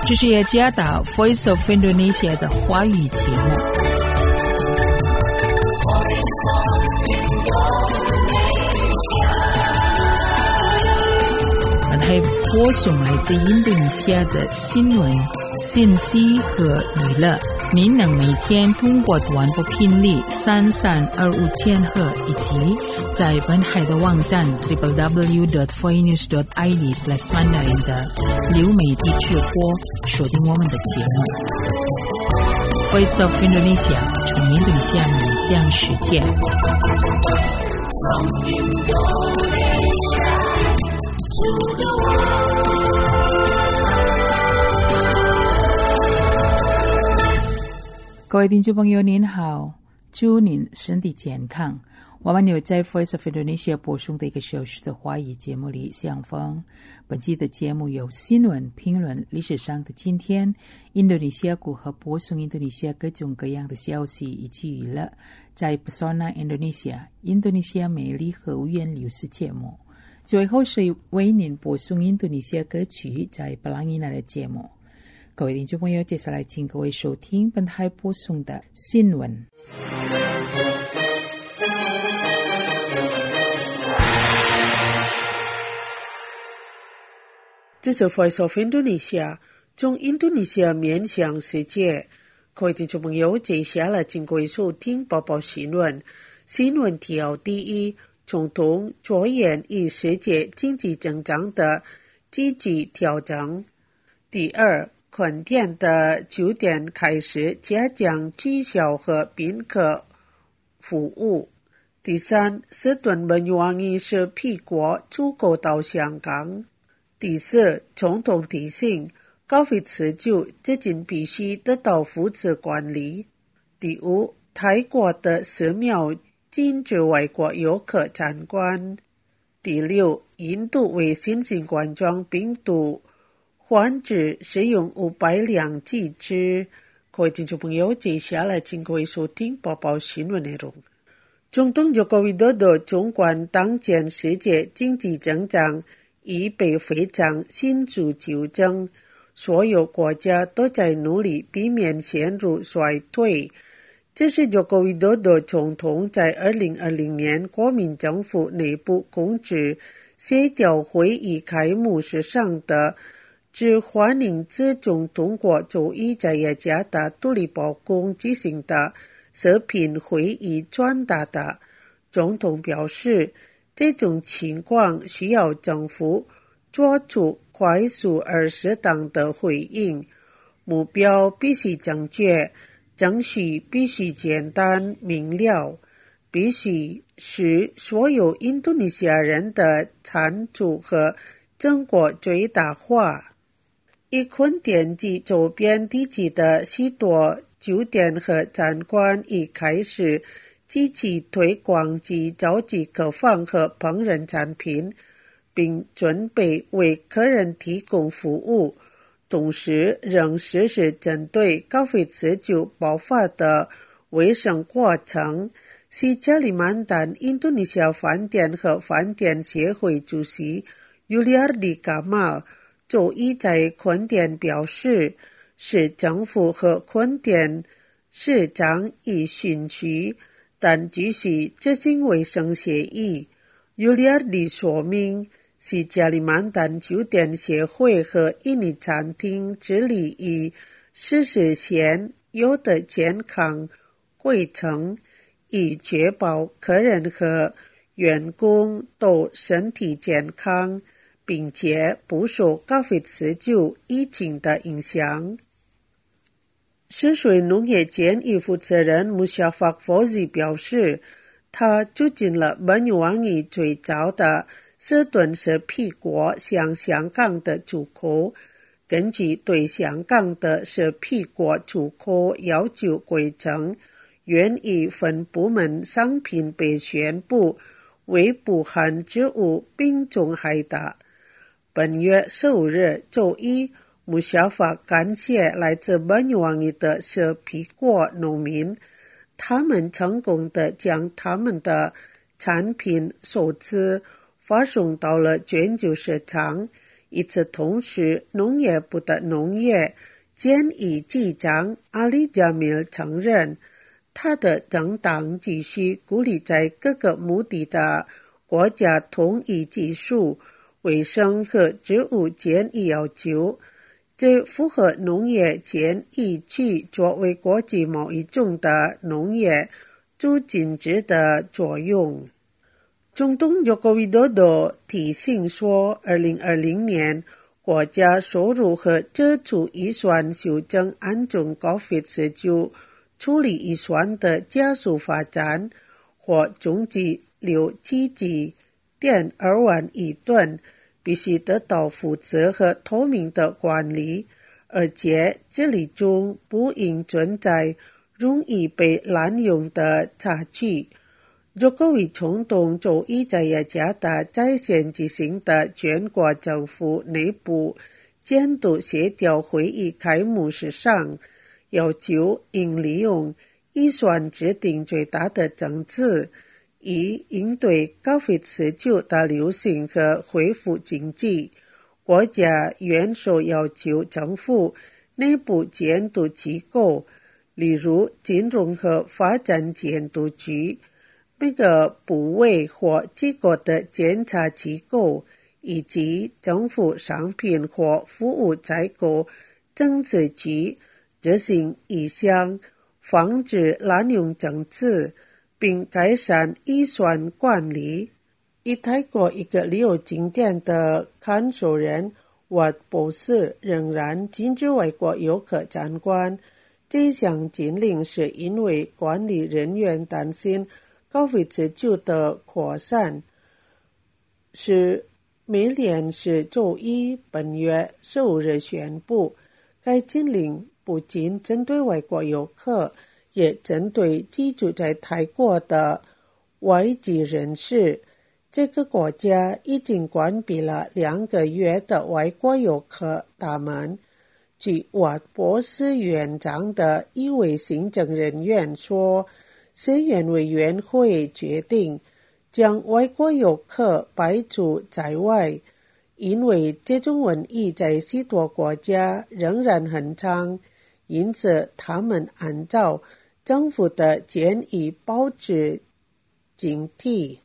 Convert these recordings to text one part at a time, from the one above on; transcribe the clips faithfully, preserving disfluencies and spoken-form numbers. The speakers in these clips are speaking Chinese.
这是雅加达 Voice of Indonesia 的华语节目。本台播送来自印度尼西亚的新闻、信息和娱乐。您能每天通过短波频率三三二五千赫以及在本海的网站 double-u double-u double-u dot voice news dot i d slash mandarin 的流媒体直播锁定我们的节目。Voice of Indonesia 从印度尼西亚面向世界。From Indonesia to the world.各位听众朋友您好，祝您身体健康。我们有在 Voice of Indonesia 播送的一个小时的华语节目里相逢。本期的节目有新闻、评论、历史上的今天、印度尼西亚如何播送印度尼西亚各种各样的消息以及娱乐，在 Pesona Indonesia 印度尼西亚美丽和无言流逝节目。最后是为您播送印度尼西亚歌曲在布朗伊纳的节目。各位听众朋友，接下来请各位收听本台播送的新闻。 这是 Voice of Indonesia 从印度尼西亚面向世界。各位听众朋友，接下来请各位收听报报新闻。新闻提要第一，总统着眼于世界经济增长的积极调整。第二，饭店的酒店开始加强居小和宾客服务。第三，斯顿本愿意是屁国出口到香港。第四，总统提醒高费持久资金必须得到负责管理。第五，泰国的寺庙禁止外国游客参观。第六，印度为新型冠状病毒患者使用五百辆机制。各位听众朋友，接下来请各位收听报报新闻内容。总统佐科维多多纵观当前世界经济增长已被非常迅速纠正，所有国家都在努力避免陷入衰退。这是佐科维多多总统在二零二零年国民政府内部控制协调会议开幕式上的致欢迎自总统国周一在雅加达独立报宫举行的视频会议传达的。总统表示，这种情况需要政府做出快速而适当的回应，目标必须正确，程序必须简单明了，必须使所有印度尼西亚人的产出和成果最大化。以昆店及周边地区的许多酒店和餐馆已开始积极推广及召集客房和烹饪产品，并准备为客人提供服务，同时仍实施针对高费持久爆发的卫生过程。西加里曼丹印度尼西亚饭店和饭店协会主席尤利尔迪卡马周一在昆店表示，市政府和昆店市长已允许，但继续执行卫生协议。尤利尔迪说明，西加里曼丹酒店协会和印尼餐厅致力于实施现有的健康规程，以确保客人和员工都身体健康，并且不受高费持久疫情的影响。涉水农业建议负责人穆夏法佛兹表示，他促进了本愿意最早的斯顿式屁国向香港的出口。根据对香港的式屁国出口要求规程，原已分部门商品被宣布为不含植物病虫害的。本月十五日周一，穆夏法感谢来自本愿意的式屁国农民，他们成功地将他们的产品首次发送到了全球市场， 与此同时，农业部的农业监议机长阿里加米尔承认，他的政党继续鼓励在各个目的的国家统一技术、卫生和植物检疫要求，这符合农业监议局作为国际贸易中的农业助进制的作用。总统佐科维多多提醒说，二零二零年国家收入和支出预算修正按照 COVID 十九 处理预算的加速发展，或总计六七亿点二万亿吨，必须得到负责和透明的管理，而且这里中不应存在容易被滥用的差距。佐科维总统周一在雅加达在线举行的全国政府内部监督协调会议开幕式上，要求应利用预算制定最大的政策，以应对 COVID 十九 的流行和恢复经济。国家元首要求政府内部监督机构，例如金融和发展监督局，每个部委或机构的检查机构，以及政府商品或服务采购政策局执行一项防止滥用政策并改善预算管理。以泰国一个旅游景点的看守人沃博士仍然禁止外国游客参观，这项禁令是因为管理人员担心COVID 十九 的扩散。是美联是周一本月十五日宣布，该禁令不仅针对外国游客，也针对居住在泰国的外籍人士。这个国家已经关闭了两个月的外国游客大门。据沃博士院长的一位行政人员说，学院委员会决定将外国游客排除在外，因为这种瘟疫在许多国家仍然很长，因此他们按照政府的建议保持警惕。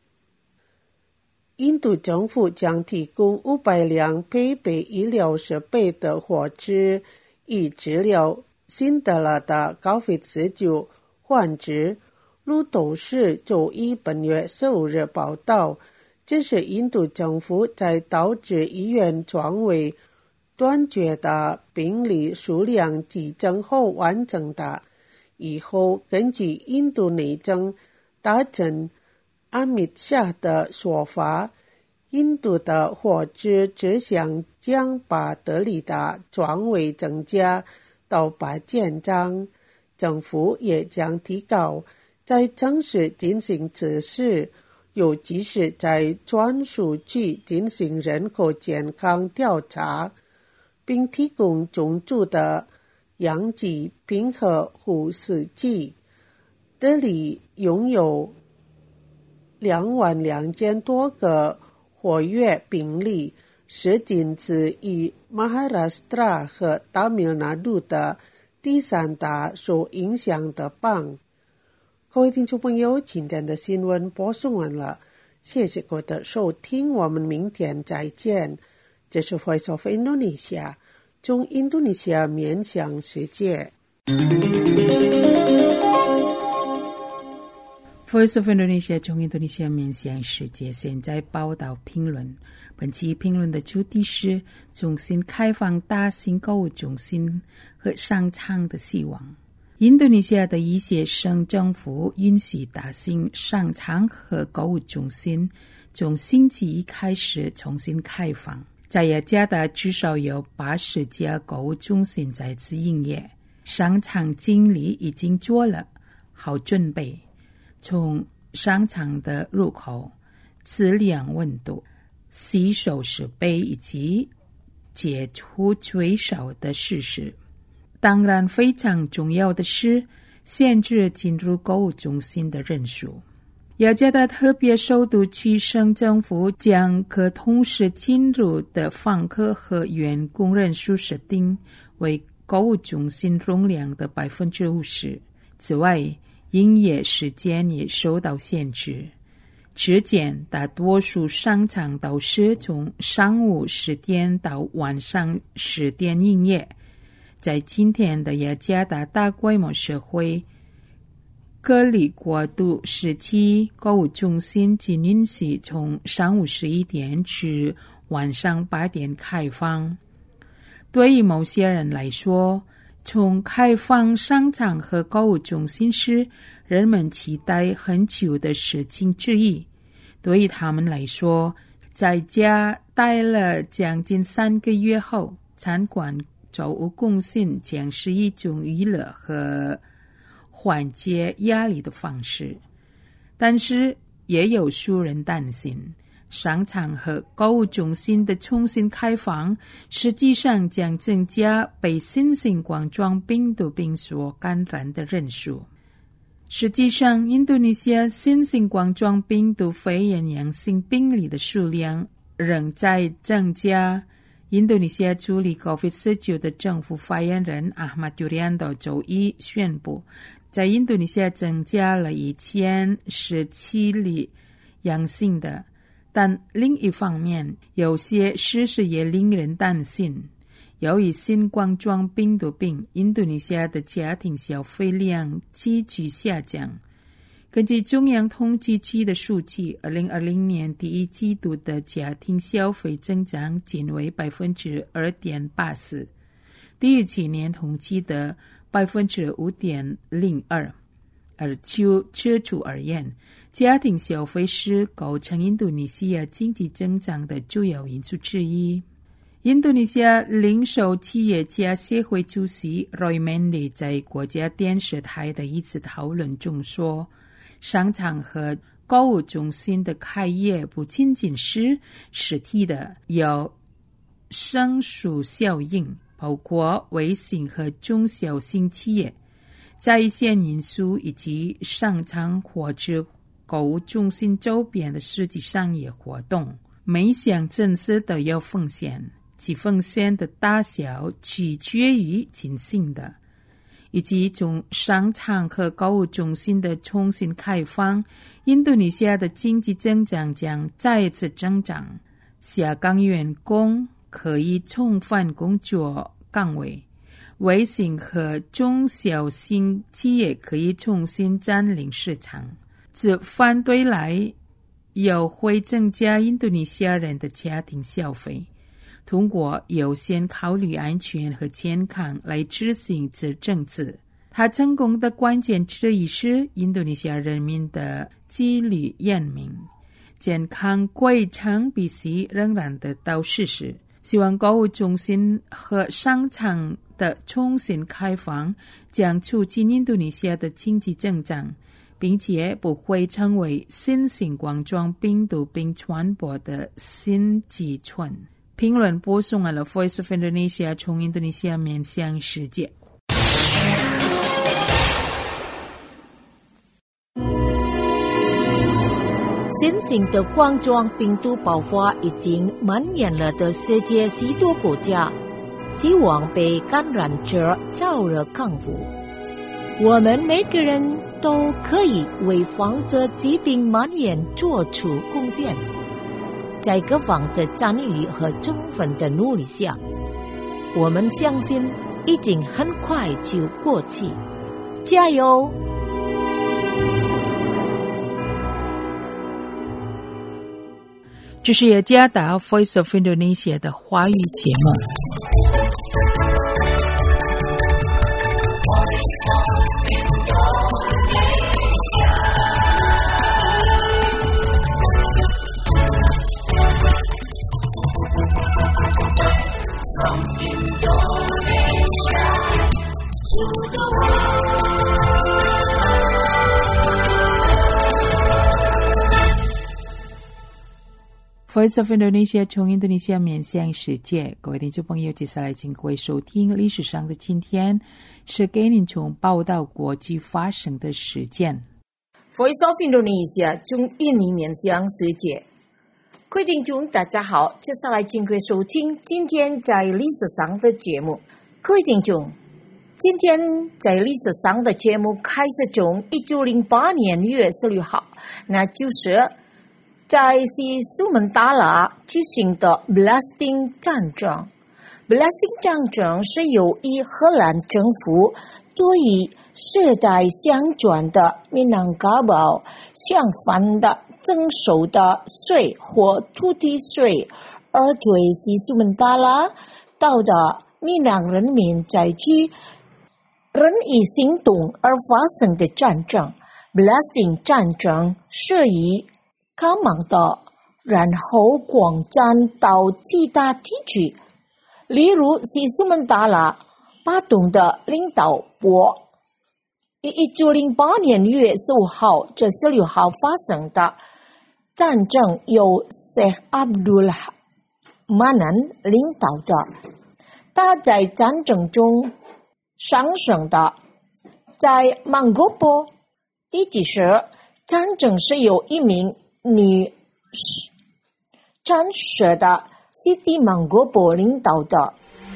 印度政府将提供五百辆配备医疗设备的火车，以治疗新得了的 COVID 十九 患者。路透社周一本月十五日报道，这是印度政府在导致医院床位断绝的病例数量激增后完成的。以后根据印度内政大臣阿米夏的说法，印度的火车只想将把德里的床位增加到八千张，政府也将提高在城市进行测试，尤其是在专属区进行人口健康调查，并提供充足的氧气瓶和呼吸器。德里拥有两万两千多个活跃病例，是仅次于马哈拉斯特拉和达米尔纳杜的第三大受影响的邦。各位听众朋友，今天的新闻播送完了，谢谢各位的收听，我们明天再见。这是 Voice of Indonesia， 从印度尼西亚面向世界。 Voice of Indonesia 从印度尼西亚面向世界，现在报道评论。本期评论的主题是重新开放大型购物中心和商场的希望。印度尼西亚的一些省政府允许大型商场和购物中心从星期一开始重新开放。在雅加达至少有八十家购物中心在此营业，商场经理已经做了好准备，从商场的入口测量温度、洗手设备以及解除最少的事实。当然非常重要的是限制进入购物中心的人数。 雅加达特别首都区省政府将可同时进入的访客和员工人数设定为购物中心容量的 百分之五十。 此外，营业时间也受到限制。之前大多数商场都是从上午十点到晚上十点营业。在今天的雅加达大规模社会隔离过渡时期，购物中心仅允许从上午十一点至晚上八点开放。对于某些人来说，从开放商场和购物中心是人们期待很久的事情之一。对于他们来说，在家待了将近三个月后，参观购物中心将是一种娱乐和缓解压力的方式。但是也有数人担心，商场和购物中心的重新开放实际上将增加被新型冠状病毒病所感染的人数。实际上，印度尼西亚新型冠状病毒肺炎阳性病例的数量仍在增加。印度尼西亚处理 COVID 十九 的政府发言人 Ahmad Yuryanto 周一宣布，在印度尼西亚增加了一千十七例阳性的。但另一方面，有些事实也令人担心。由于新冠状病毒病，印度尼西亚的家庭消费量急剧下降。根据中央统计局的数据，二零二零年第一季度的家庭消费增长仅为 百分之二点八四， 低于去年同期的 百分之五点零二。 而就支出而言，家庭消费是构成印度尼西亚经济增长的主要因素之一。印度尼西亚零售企业家协会主席 Roy Mandy 在国家电视台的一次讨论中说，商场和购物中心的开业不仅仅是实体的，有乘数效应，包括微型和中小型企业、在线因素以及商场或者购物中心周边的实际商业活动。每项政策都有风险，其风险的大小取决于进行的，以及从商场和购物中心的重新开放，印度尼西亚的经济增长将再次增长。下岗员工可以重返工作岗位，微型和中小型企业可以重新占领市场。这反对来又会增加印度尼西亚人的家庭消费。通过优先考虑安全和健康来执行此政策，它成功的关键之一是印度尼西亚人民的纪律严明，健康规程必须仍然得到实施。希望购物中心和商场的重新开放将促进印度尼西亚的经济增长，并且不会成为新型冠状病毒病传播的新基村。评论播送了 Voice of Indonesia 从印度尼西亚面向世界。 新型的冠状病毒爆发已经蔓延了的世界许多国家，希望被感染者早日康复。我们每个人都可以为防止疾病蔓延做出贡献。在各方的参与和充分的努力下，我们相信已经很快就过去。加油！ 这是雅加达 Voice of Indonesia 的华语节目。Voice of Indonesia 从印度尼西亚面向世界，各位听众朋友，接下来请各位收听历史上的今天，是给您从报道国际发生的事件。 Voice of Indonesia 中印尼面向世界，各位听众大家好，接下来请各位收听今天在历史上的节目。各位听众，今天在历史上的节目开始从一九零八年一月十六号，那就是在西苏门答腊举行的 Belasting 战争。Belasting 战争是由于荷兰政府对于世代相传的闽南高堡相反的征收的税或土地税，而对西苏门答腊岛的闽南人民采取人以行动而发生的战争。Belasting 战争是以高忙的，然后广展到其他地区，例如西苏门答腊巴东的领导部。一九零八年一月十五号至十六号发生的战争由 Sheikh Abdul Manan 领导的，他在战争中丧生的。在曼谷波地区时，战争是由一名女战士的 Siti Manggobo 领导的。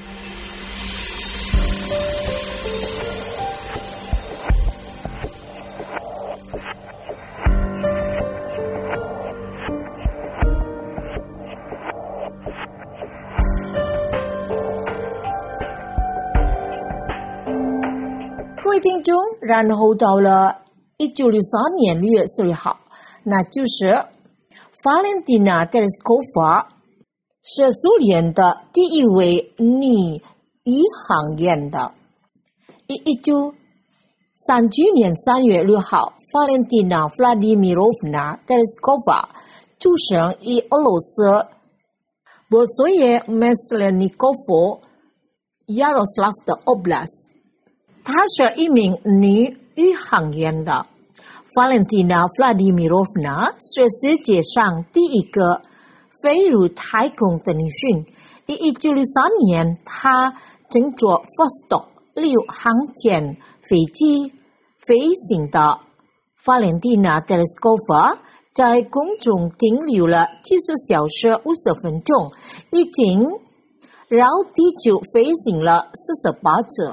各位听众，然后到了一九六三年六月十六号，那就是法莲蒂娜·德列斯科娃是苏联的第一位女宇航员的。一九三九年三月六号，法莲蒂娜·弗拉迪米罗夫娜·德列斯科娃出生于俄罗斯波索耶梅斯列尼科夫亚罗斯拉夫的 Oblast。她是一名女宇航员的。Valentina Vladimirovna 是世界上第一个飞入太空的女性。一九六三年，她乘坐 Vostok 六航天飞机飞行的 Valentina Tereskova 在空中停留了七十小时五十分钟，已经绕地球飞行了四十八次。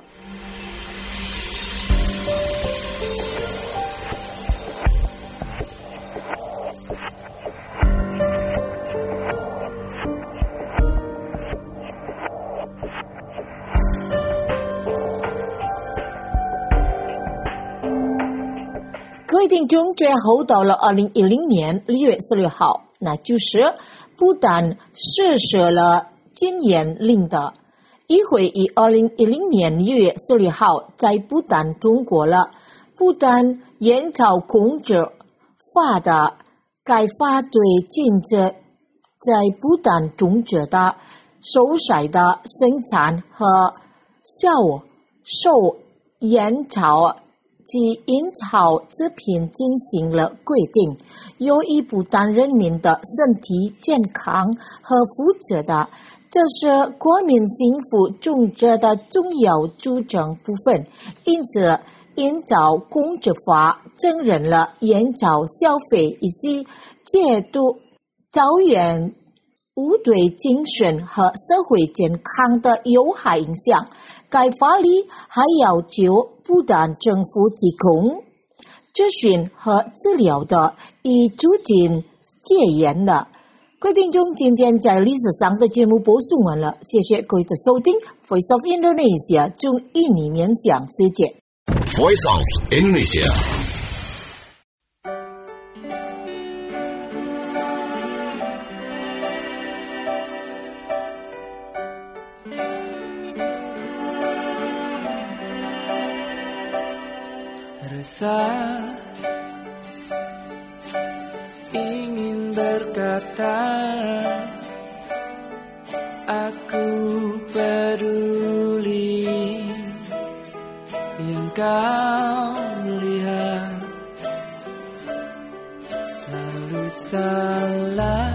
各位听众，最后到了二零一零年六月十六号，那就是不但实施了禁烟令的议会，于二零一零年六月十六号在不但通过了不但烟草控制法的该法对禁止在不但种植的、售卖的、生产和销售烟草及烟草制品进行了规定，由于不但人民的身体健康和福祉的，这是国民幸福种植的重要组成部分。因此，烟草控制法承认了烟草消费以及戒毒草原无对精神和社会健康的有害影响。该法律还要求不但政府提供咨询和治疗的，以促进戒烟的。各位听众，今天在历史上的节目播送完了，谢谢各位的收听。Voice of Indonesia 中印尼面向世界。 Voice of Indonesia。 Rasa ingin berkata aku peduli, yang kau lihat selalu salah,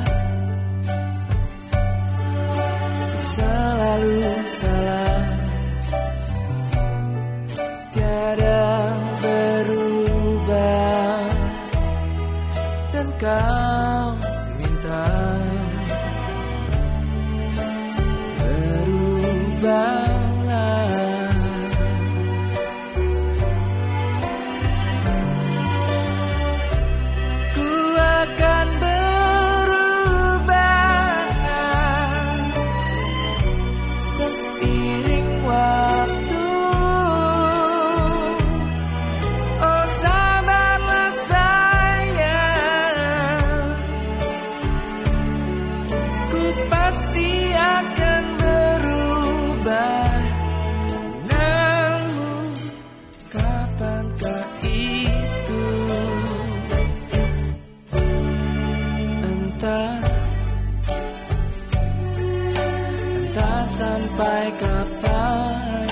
selalu salah, tiada berubah. kau minta berubahlah. Ku akan berubah seiring waktu. Oh sabarlah sayang, ku pasti akan berubah. Namun kapankah itu? Entah, entah sampai kapan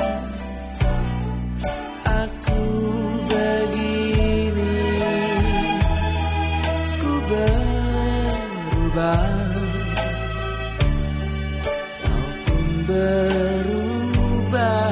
aku begini, ku berubah, kau pun berubah.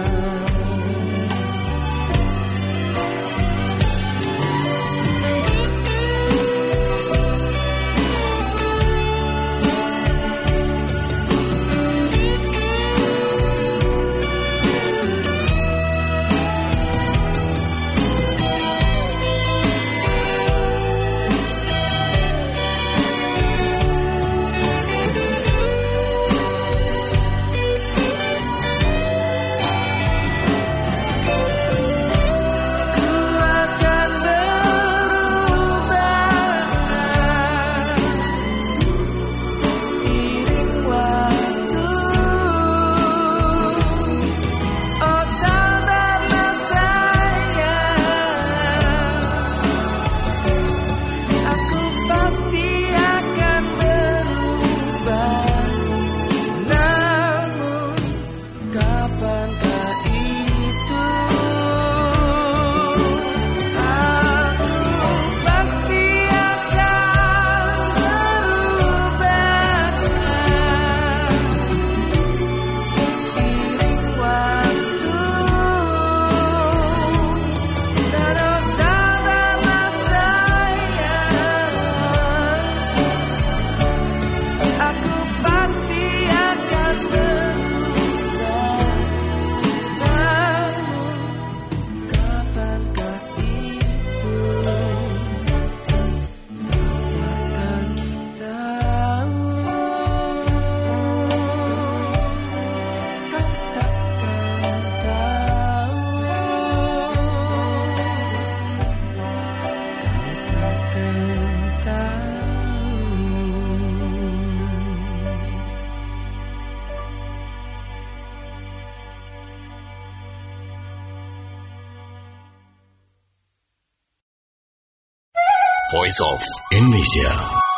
Voice of Indonesia.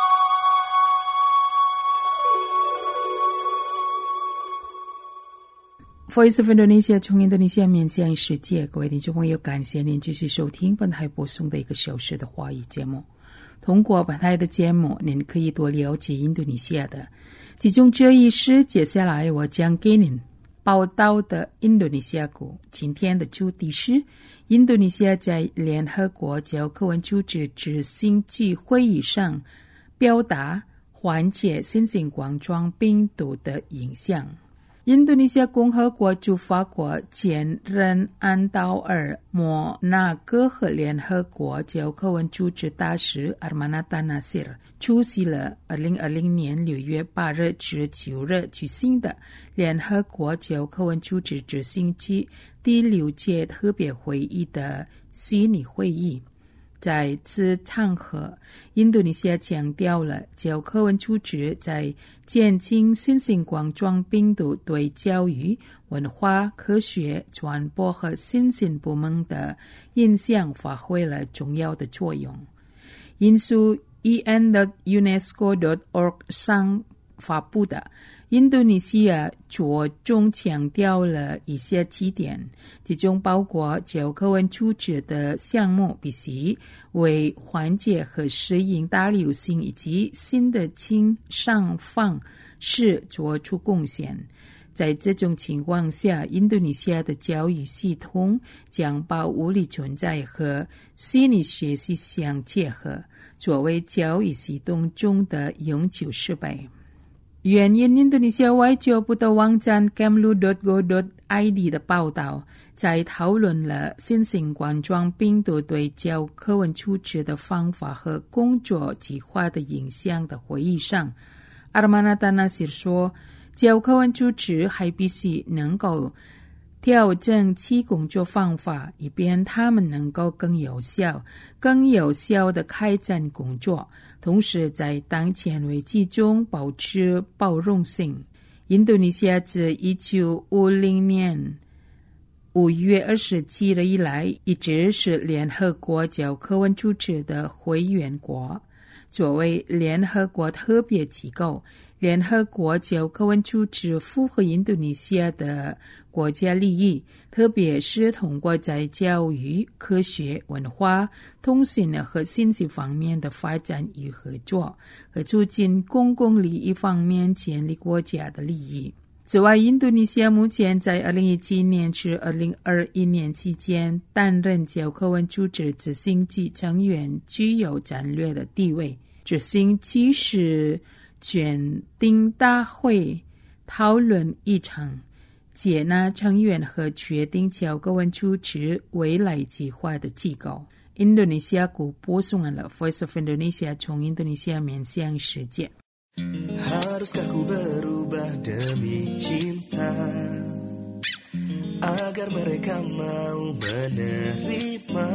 Voice of Indonesia 从印度尼西亚面向世界，各位听众朋友，感谢您继续收听本台播送的一个小时的华语节目。通过本台的节目，您可以多了解印度尼西亚的。其中这一是接下来我将给您报道的印度尼西亚国。今天的主题是印度尼西亚在联合国教科文组织执行局会议上表达缓解新型冠状病毒的影响。印度尼西亚共和国驻法国前任安道尔莫纳哥和联合国教科文组织大使阿玛纳达纳西尔出席了二零二零年六月八日至九日举行的联合国教科文组织执行局第六届特别会议的虚拟会议。在此场合，印度尼西亚强调了教科文组织在减轻新型冠状病毒对教育、文化、科学、传播和新闻部门的影响发挥了重要的作用。引述 e n dot unesco dot org 上发布的印度尼西亚着重强调了一些起点，其中包括教科文组织的项目必须为缓解和适应大流行以及新的情上方式做出贡献。在这种情况下，印度尼西亚的教育系统将把物理存在和心理学习相结合， 作为交易行动中的永久失败。援引印度尼西亚外交部的网站 kemlu dot go dot I D 的报道，在讨论了新型冠状病毒对教科文处置的方法和工作计划的影响的会议上，阿尔曼纳达纳西说，教科文处置还必须能够调整其工作方法，以便他们能够更有效、更有效地开展工作，同时在当前危机中保持包容性。印度尼西亚自一九五零年五月二十七日以来，一直是联合国教科文组织的会员国。作为联合国特别机构，联合国教科文组织符合印度尼西亚的国家利益，特别是通过在教育、科学、文化、通讯和信息方面的发展与合作，和促进公共利益方面建立国家的利益。此外，印度尼西亚目前在二零一七年至二零二一年期间担任教科文组织执行局成员，具有战略的地位。执行局是决定大会讨论议程，接纳成员和决定教科文组织未来计划的机构。印度尼西亚国播送了 Voice of Indonesia 从印度尼西亚面向世界。 Haruskah ku berubah demi cinta agar mereka mau menerima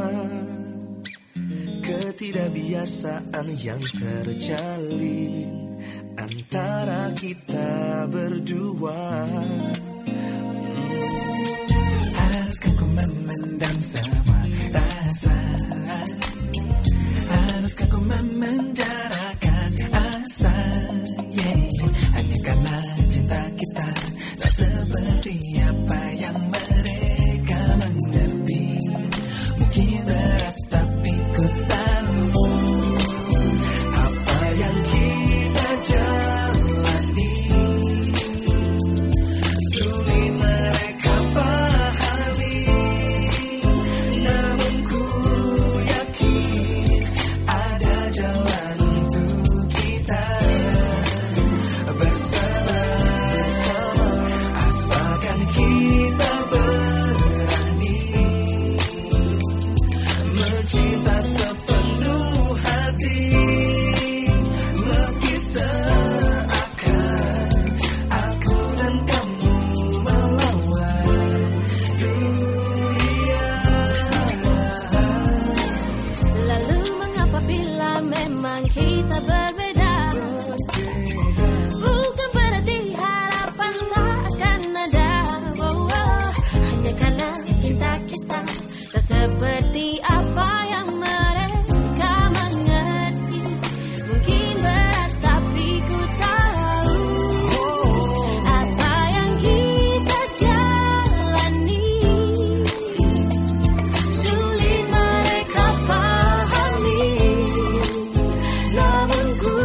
ketidakbiasaan yang terjalin antara kita berdua. Haruskah ku memendam semua rasa? Haruskah ku memenjarakan asa? Yeah, hanya karena cinta kita tak seperti apa yang mereka mengerti. Mungkin berat tapi ku tahu apa yang kita jalani. Sulit mereka pahami, namun ku yakin ada jalan untuk kita bersama. Asalkan kita berani mencinta sepenuh hati, meski seakan aku dan kamu melawan dunia. Lalu mengapa bila memang kita berbeda? Bukan berarti harapan tak akan ada. Oh, oh. Hanya karena cinta kita tak seperti apa yang mereka mengerti. Mungkin berat tapi ku tahu apa yang kita jalani. Sulit mereka pahami, namun ku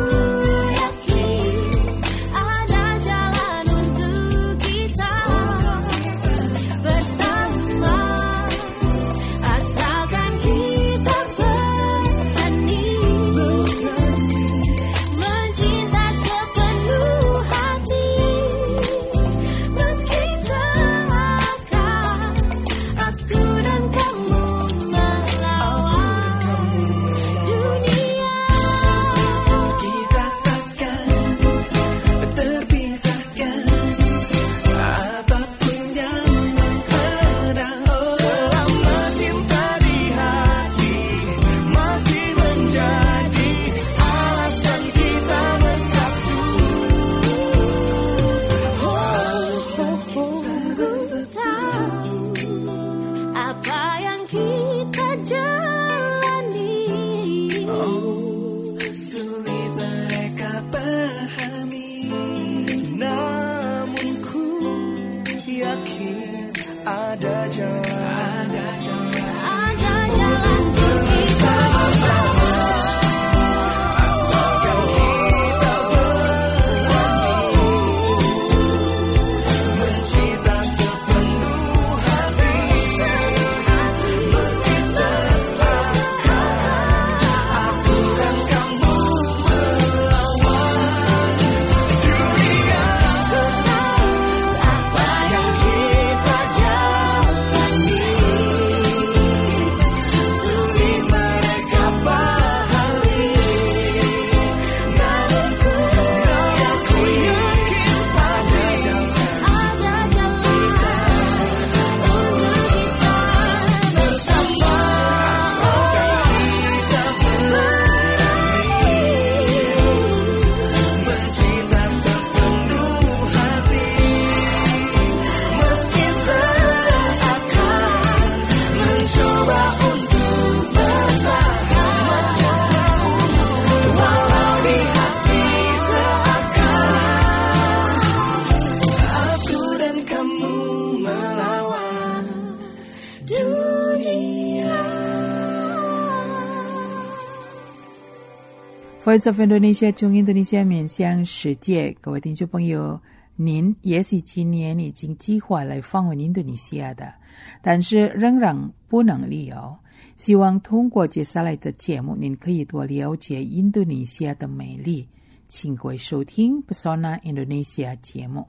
Voice of Indonesia 中印度尼西亚面向世界，各位听众朋友，您也许今年已经计划来访问印度尼西亚的，但是仍然不能旅游。希望通过接下来的节目，您可以多了解印度尼西亚的美丽。请各位收听 Pesona Indonesia 节目。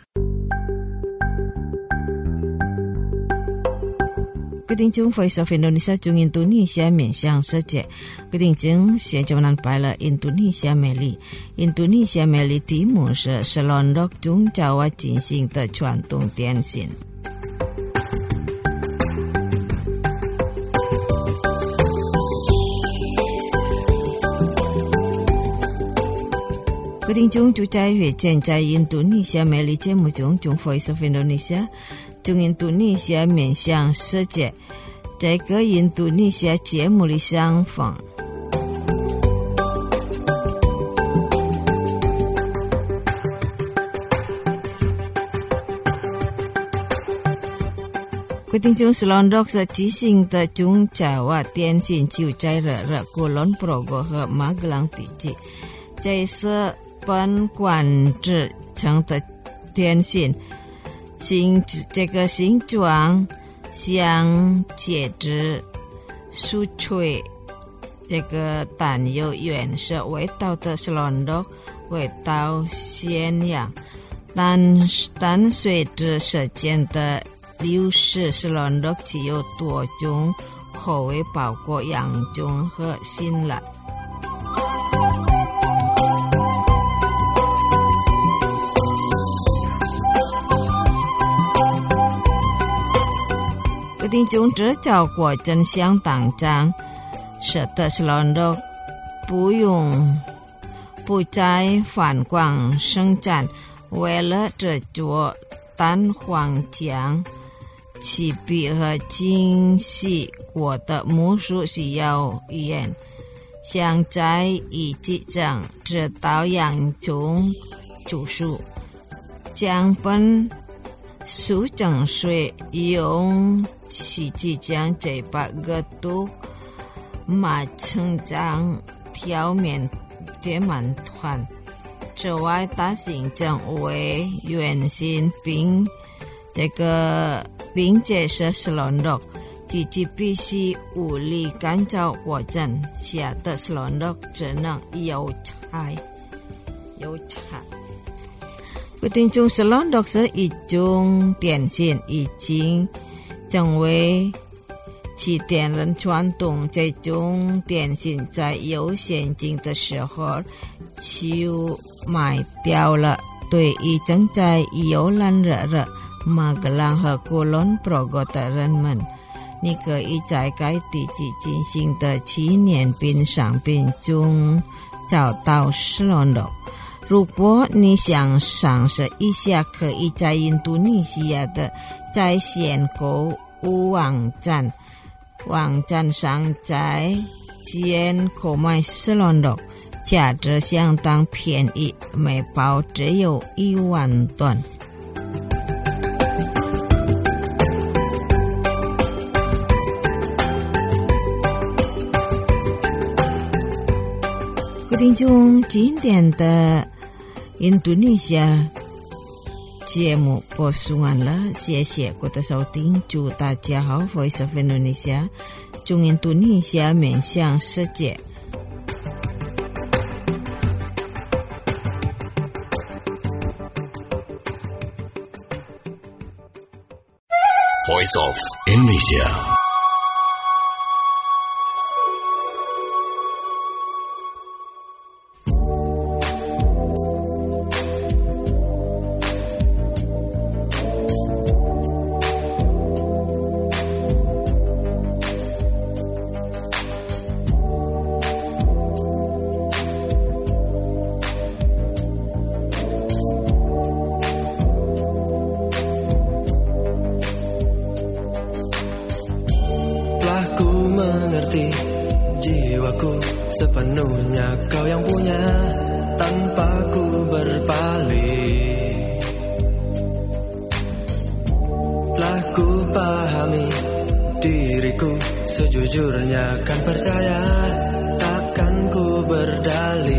各位听众 Voice of Indonesia 中印度尼西亚面向世界，各位听众现在们拜了印度尼西亚美丽。印度尼西亚美丽题目是 Selondok 中Jawa 进行的传统点心。各位听众就在会见在印度尼西亚美丽节目中，中 Voice of Indonesia中印度尼西亚面向世界，在个印度尼西亚节目里相逢。各位听众 Selondok 是即兴的中Jawa 点心，就在热热 Kulon Progo 和 Magelang 地区，这是本馆制成的点心。形这个形状像戒指，酥脆，这个但有原色味道的 Selondok 味道鲜阳，但但随着时间的流逝 Selondok 只有多种口味，包括洋葱和辛辣。听众这效果真相当赞，使得 Selondok 不用不再反光生产，为了制作蛋黄酱、起笔和精细过的魔术需要盐，像在一级上知道洋葱煮熟，将本苏整水用起即将这把个都马成长条面叠满团，此外大形成为圆形，并这个并且是 Selondok 自己必须物理干燥过程下的 Selondok 只能有菜有菜。各位听众 Selondok 是一种点心，已经成为其点人传统。这种点心在有现金的时候就卖掉了。对于正在游览热热 Magelang 和 Kulon Progo 的人们，你可以在该地区进行的纪念品商品中找到 Selondok。如果你想尝试一下，可以在印度尼西亚的在线购物网站网站上在线购买 Selondok， 价值相当便宜，每包只有一万吨。各位听众，今天的印度尼西亚节目播送完了，谢谢各位的收听，祝大家好。 Voice of Indonesia 中印度尼西亚面向世界。 Voice of Indonesia。 Jiwaku sepenuhnya kau yang punya, tanpa ku berpaling. Telah ku pahami diriku, sejujurnya kan percaya, takkan ku berdalih.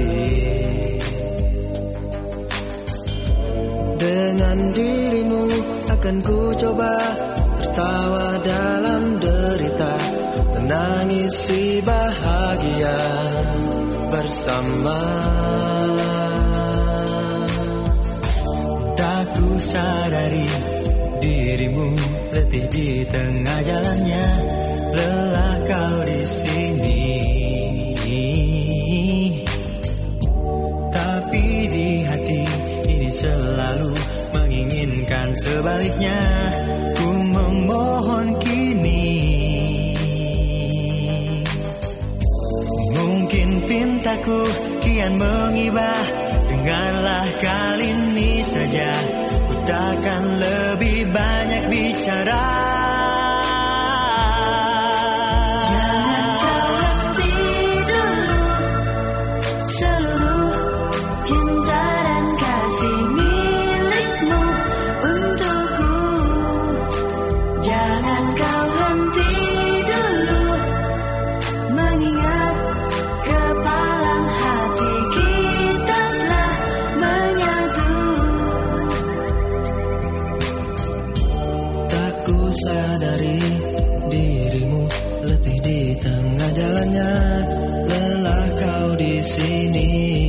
coba tertawa dalam derita, menangisi bahagia bersama. Tak ku sadari dirimu letih di tengah jalannya, lelah kau di sini. Tapi di hati ini selalu menginginkan sebaliknya, ku memohon kini. Mungkin pintaku kian mengibah, dengarlah kali ini saja, ku takkan lebih banyak bicara. Sadari dirimu letih di tengah jalannya, lelah kau di sini.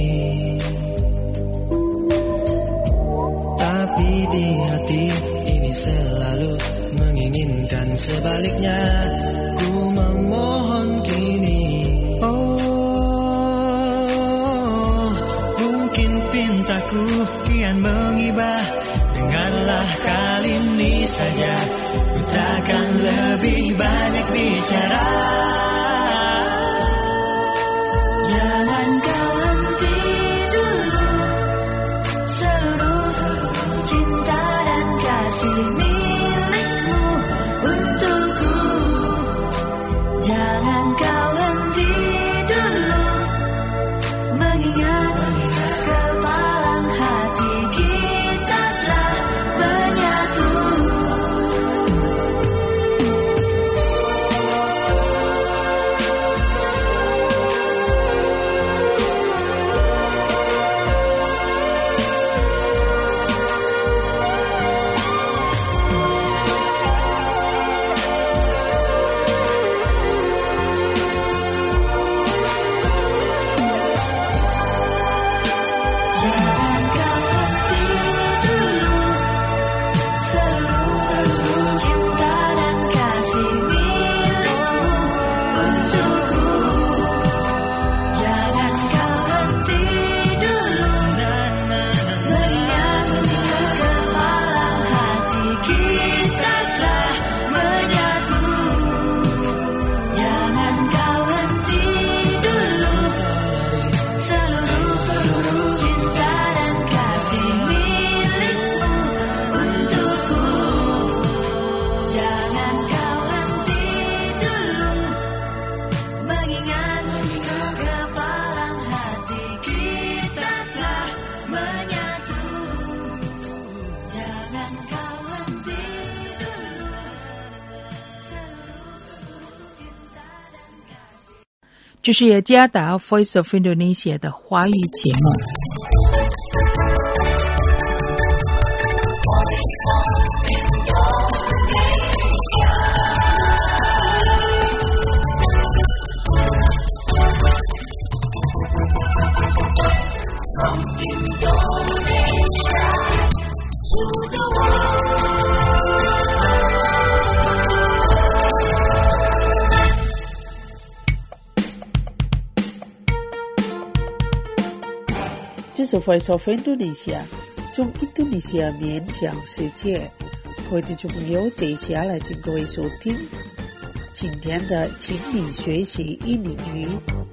Tapi di hati ini selalu menginginkan sebaliknya, ku memohon kini. Oh, mungkin pintaku kian mengibah, dengarlah kali ini saja, ku takkan lebih banyak bicara. Jangan kau henti dulu seluruh cinta dan kasih milikmu untukku. Jangan kau henti dulu mengingat kepalang hati kita telah menyatu. 这是雅加达 Voice of Indonesia 的华语节目。 这是 Voice of Indonesia 从印度尼西亚面向世界。各位听众朋友，接下来请各位收听今天的请你学习印尼语。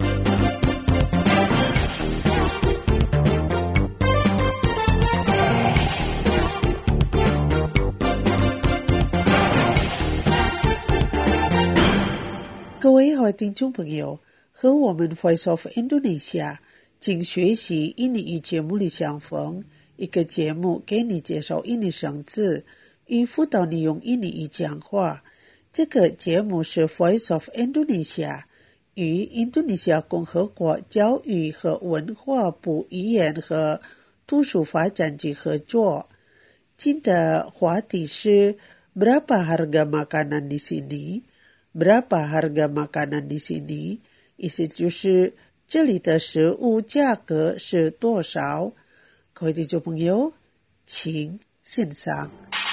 各位好听众朋友，和我们 Voice of Indonesia 请学习印尼语节目里相逢，一个节目给你介绍印尼生字，与辅导你用印尼语讲话。这个节目是 Voice of Indonesia 与印度尼西亚共和国教育和文化部语言和图书发展局合作。今的话题是 berapa harga makanan di sini? Berapa harga makanan di sini？意思就是这里的食物价格是多少？各位听众朋友，请欣赏。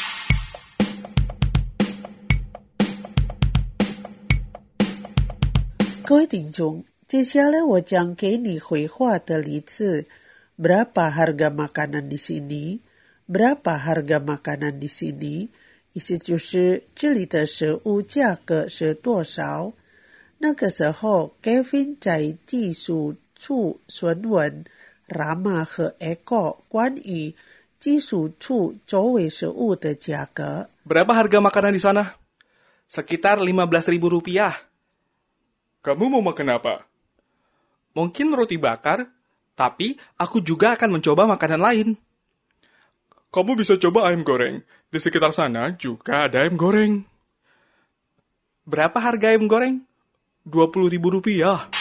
各位听众，接下来我将给你绘画的例子。Berapa harga makanan di sini？ Berapa harga makanan di sini？ 意思就是这里的食物价格是多少？那个时候 Kevin 在技术处询问 Rama 和 Eko 关于技术处周围食物的价格。 Berapa harga makanan di sana? Sekitar lima belas ribu rupiah. Kamu mau makan apa? Mungkin roti bakar, tapi aku juga akan mencoba makanan lain. Kamu bisa coba ayam goreng. Di sekitar sana juga ada ayam goreng. Berapa harga ayam goreng? dua puluh ribu rupiah.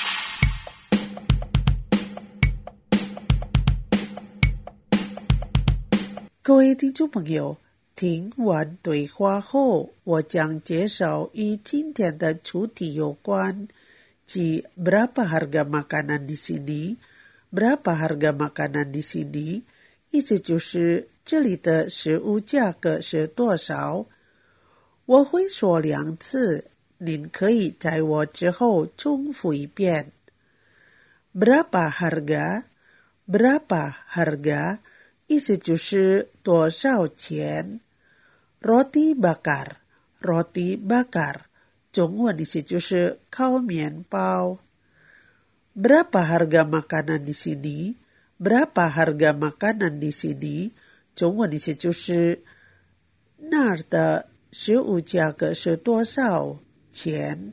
各位听众朋友，听完对话后，我将介绍与今天的主题有关，即 berapa harga makanan di sini？ berapa harga makanan di sini？ 意思就是这里的食物价格是多少？我会说两次，您可以在我之后重复一遍。Berapa harga？ Berapa harga？ 意思就是多少钱。Roti bakar， Roti bakar， 中文意思就是烤面包。Berapa harga makanan di sini？Berapa harga makanan di sini？ 中文意思就是那儿的食物价格是多少钱？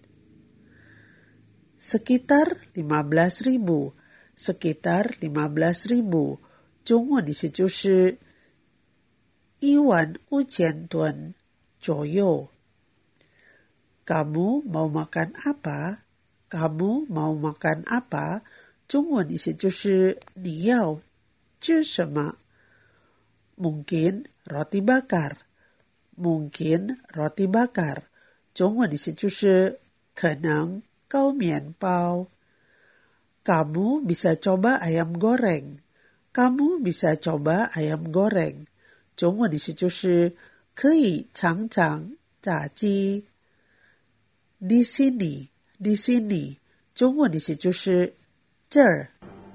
Sekitar lima belas ribu， Sekitar lima belas ribu， 中文意思就是一万五千吨左右。Kamu mau makan apa？Kamu mau makan apa？ 中文意思就是你要吃什么？ Mungkin roti bakar， Mungkin roti bakar， 中文意思就是可能烤面包。 Kamu bisa coba ayam goreng， Kamu bisa coba ayam goreng， 中文意思就是可以尝尝炸鸡。 Di sini， Di sini， 中文意思就是这儿。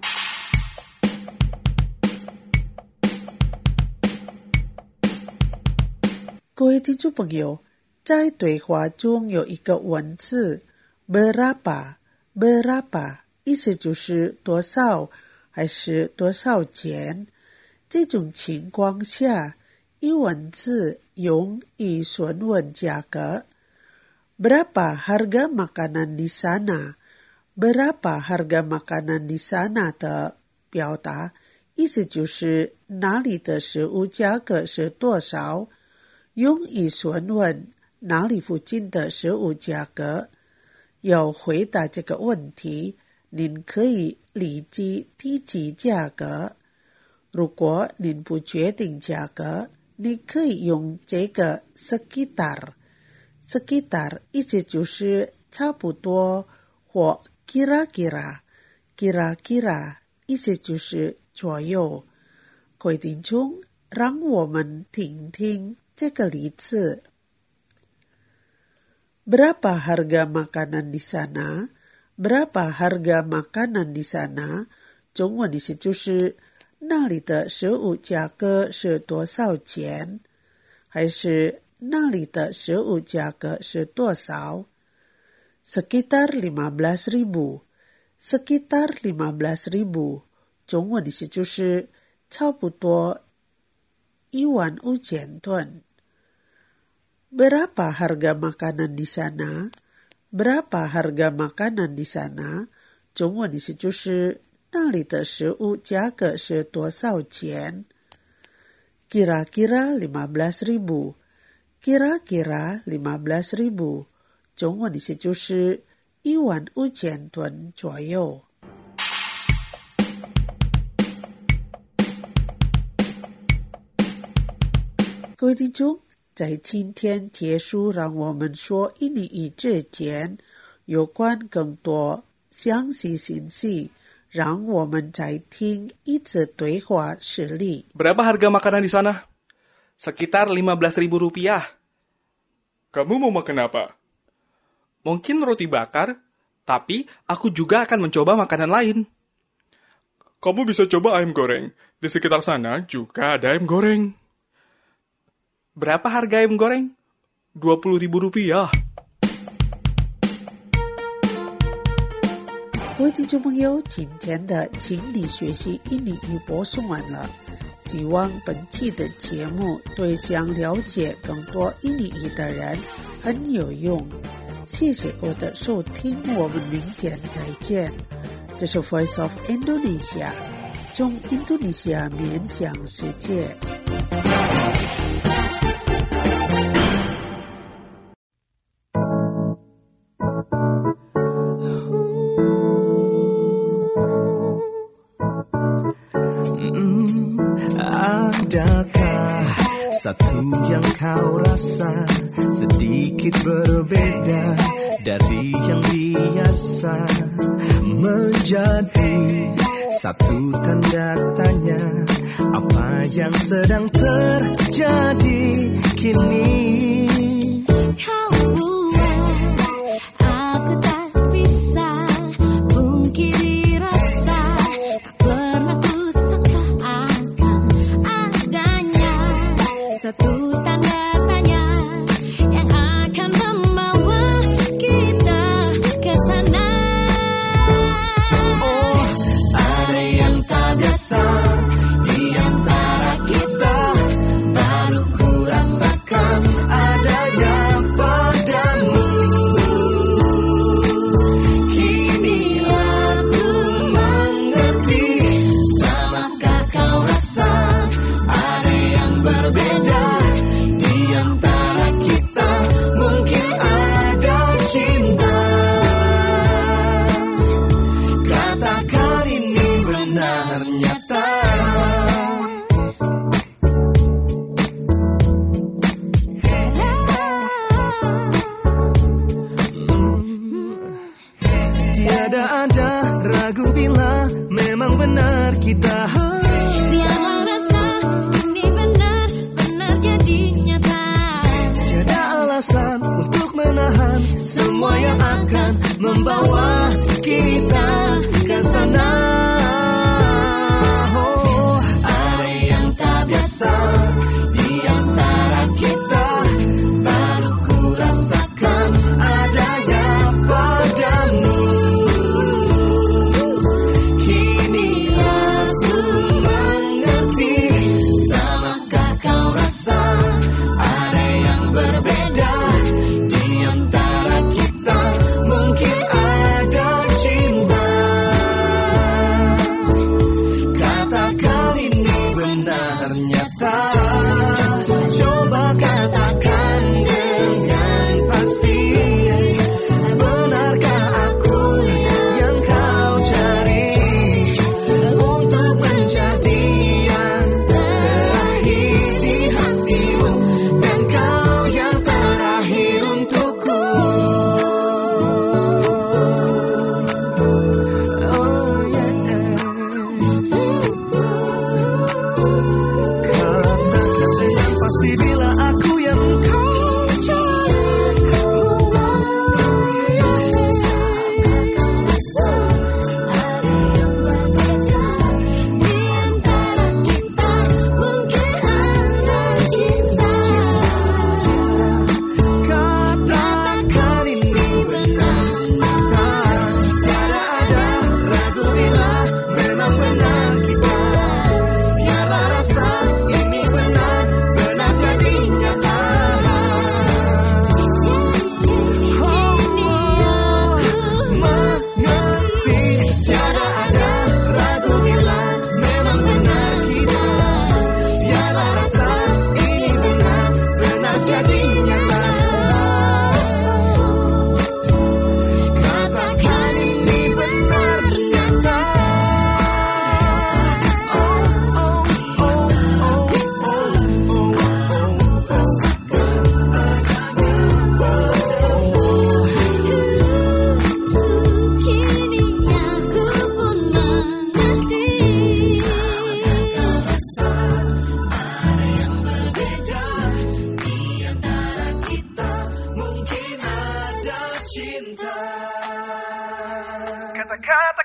各位听众朋友，在对话中有一个文字 berapa， berapa 意思就是多少还是多少钱。这种情况下，以文字用以询问价格。Berapa harga makanan di sana？ Berapa harga makanan di sana 的表达意思就是哪里的食物价格是多少，用以询问哪里附近的食物价格。要回答这个问题，您可以立即提及价格。如果您不决定价格，你可以用这个 sekitar。sekitar 意思就是差不多或 kira-kira， kira-kira 意思就是左右。各位听众，让我们听听这个例子。Berapa harga makanan di sana？ Berapa harga makanan di sana？ 中文意思就是那里的食物价格是多少钱？还是那里的食物价格是多少？ Sekitar lima belas ribu， Sekitar lima belas ribu， 中文意思就是差不多一万五千吨。Berapa harga makanan di sana？ Berapa harga makanan di sana？ 中文意思就是那里的食物价格是多少钱？ Kira-kira lima belas ribu， Kira-kira lima belas ribu， 中文意思就是一万五千吨左右。各位听众， 在今天结束，让我们说一年一之间有关更多详细信息，让我们再听一次对话实例。 Berapa harga makanan di sana? Sekitar lima belas ribu rupiah. Kamu mau makan apa? Mungkin roti bakar, tapi aku juga akan mencoba makanan lain. Kamu bisa coba ayam goreng. Di sekitar sana juga ada ayam goreng. Berapa harga ayam goreng? dua puluh ribu rupiah. 各位听众朋友，今天的请你学习印尼语播送完了，希望本期的节目对想了解更多印尼语的人很有用。谢谢各位的收听，我们明天再见。这是 Voice of Indonesia， 从印度尼西亚面向世界。 Adakah satu yang kau rasa sedikit berbeda dari yang biasa, menjadi satu tanda tanya apa yang sedang terjadi kini? Kau buat aku tak bisa pungkiri rasa tak pernah kusangka akan adanya satu tanda tanya yang akan membawa kita ke sana. Oh, ada yang tak biasa di antara kita, baru ku rasakan adanya padamu. Kini aku mengerti, samakah kau rasa ada yang berbeda di antara kita, mungkin ada cinta. Katakan ini benar nyata. Tiada ada ragu bila memang benar kita. Biarlah rasa ini benar-benar jadi nyata. Tiada alasan untuk menahan semua yang akan membawa kita ke sana. Oh, ada yang tak biasa di antara kita, baru ku rasakan adanya padamu. Kini aku mengerti, samakah kau rasa ada yang berbeda di antara kita, mungkin ada cinta.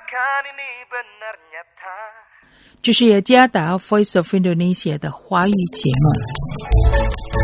Rasakan ini benar nyata. 这是雅加达 Voice of Indonesia 的华语节目。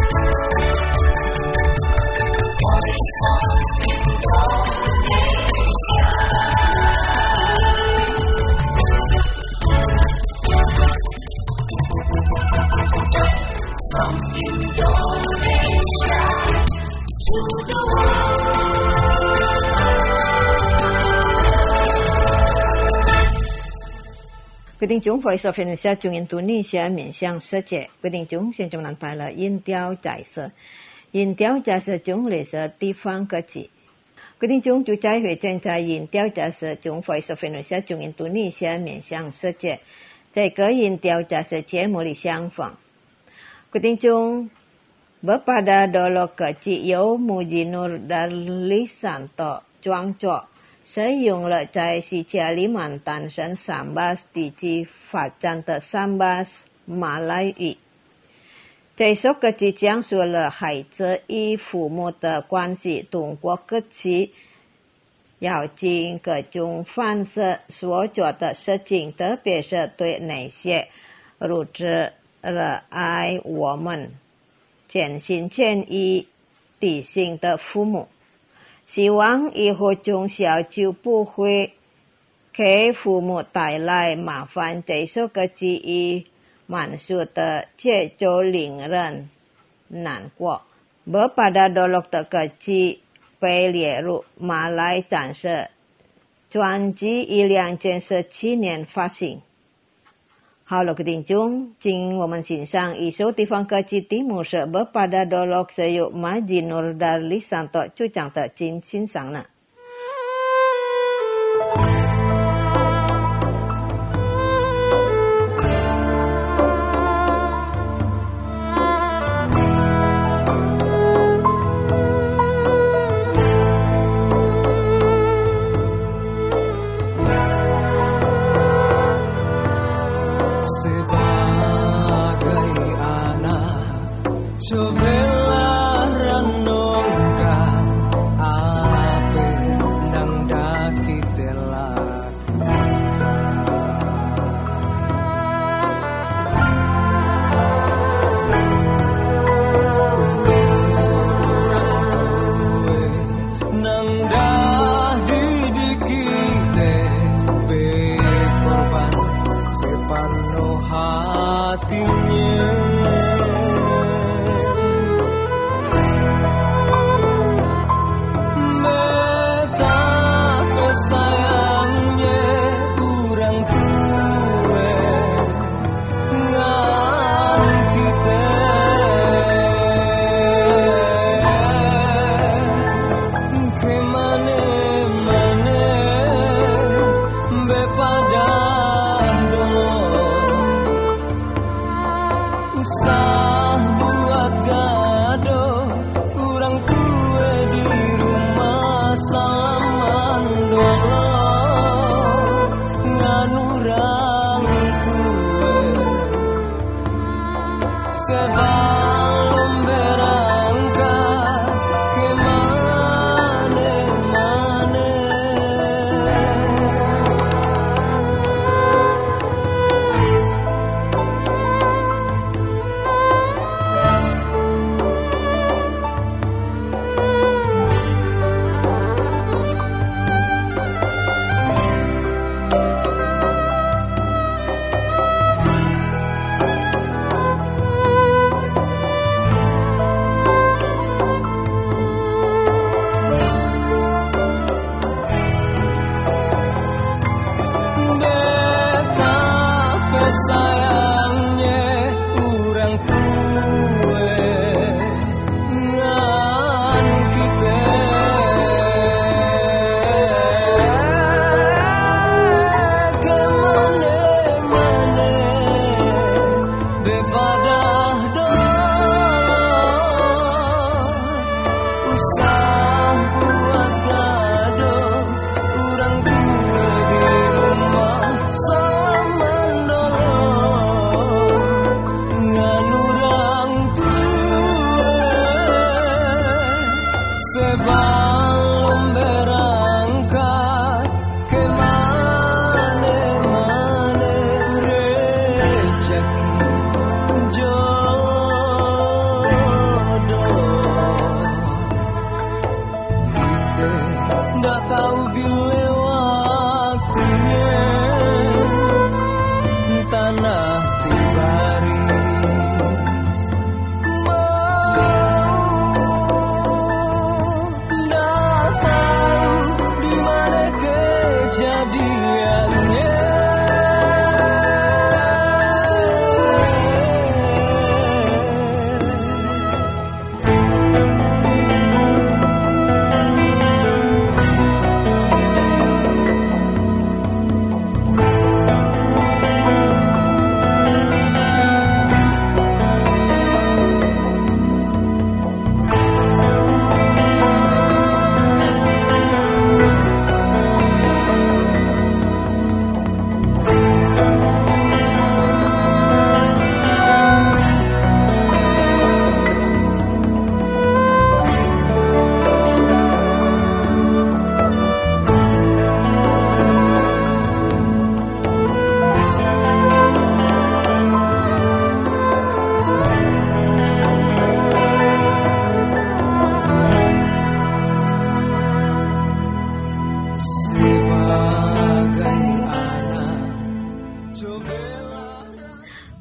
quyết định chúng Voice of Indonesia chung Indonesia miền sang世界quyết定chúng现中南派了音调角色，音调角色中类似地方歌曲。quyết定中就在会正在音调角色中 Voice of Indonesia chung Indonesia miền sang世界，在各音调角色节目里相逢。quyết定中 bepada dolok kecil有 Mujinur dari Santo 装作。使用了在西加里曼诞生 Sambas 地区发展的 Sambas 马来语。这首歌曲讲述了孩子与父母的关系，通过歌曲要尽各种方式所做的事情，特别是对那些如此热爱我们、全心全意地心的父母。希望以后从小就不会给父母带来麻烦。这首歌曲以慢速的节奏令人难过。bepada dolok 的歌曲被列入马来战士专辑于两千十七年发行。好了，各位听众，请我们欣赏一首地方歌曲，题目是 bepada dolok 是由 Mujinur dari Santo 主唱的，请欣赏呢。 Cobalah renungkan apa yang dah kita lakukan. Nang dah didik kita berkorban sepenuh hatinya. Usah buat gaduh, orang tua di rumah salaman dulu ngan orang tua sebelum berangkat ke mana-mana.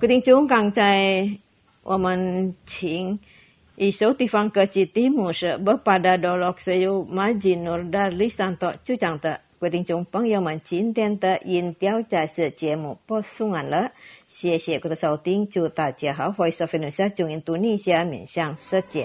各位听众，刚才我们请一首地方歌曲题目是 Berpada Dolok Sayu Majinur dari Santo 就讲的。各位听众朋友们，今天的音调在此节目播送完了，谢谢各位的收听，祝大家好 Voice of Indonesia 中印度尼西亚面向世界。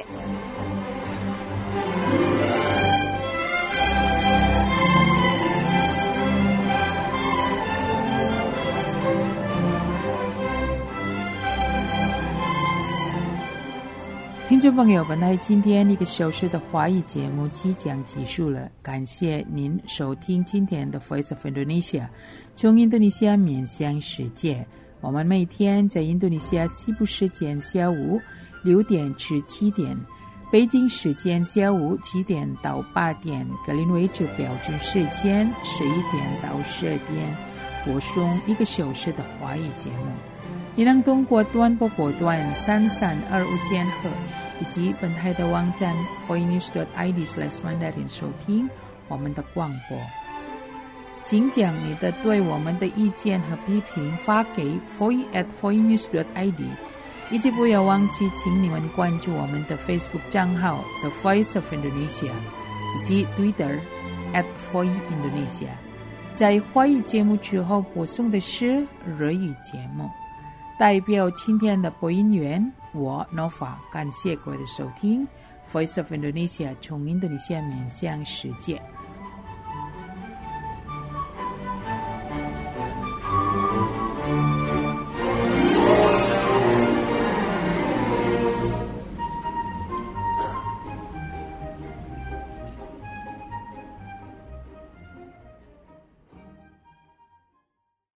听众朋友，本来今天一个小时的华语节目即将结束了，感谢您收听今天的 Voice of Indonesia 从印度尼西亚面向世界。我们每天在印度尼西亚西部时间下午六点至七点，北京时间下午七点到八点，格林威治标准时间十一点到十二点播送一个小时的华语节目。你能通过短波波段三三二五千赫以及本台的网站 voinews dot i d slash mandarin 收听我们的广播。请将你的对我们的意见和批评发给 voice at voinews dot i d， 以及不要忘记请你们关注我们的 Facebook 账号 The Voice of Indonesia 以及 Twitter at voice indonesia。 在华语节目之后播送的是日语节目。代表今天的播音员我 Nova 感谢各位的收听 Voice of Indonesia 从印度尼西亚面向世界。